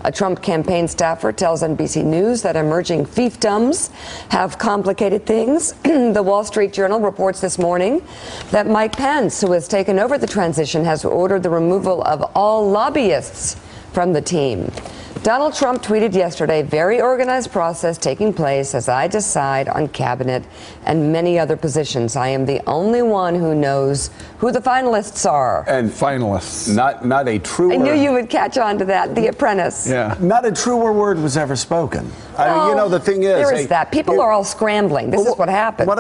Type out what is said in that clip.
A Trump campaign staffer tells NBC News that emerging fiefdoms have complicated things. The Wall Street Journal reports this morning that Mike Pence, who has taken over the transition, has ordered the removal of all lobbyists from the team. Donald Trump tweeted yesterday, "Very organized process taking place as I decide on cabinet and many other positions. I am the only one who knows who the finalists are." And finalists. Not a truer. I knew you would catch on to that. The Apprentice. Yeah. Not a truer word was ever spoken. Well, The thing is, there is that. People are all scrambling. This is what happened.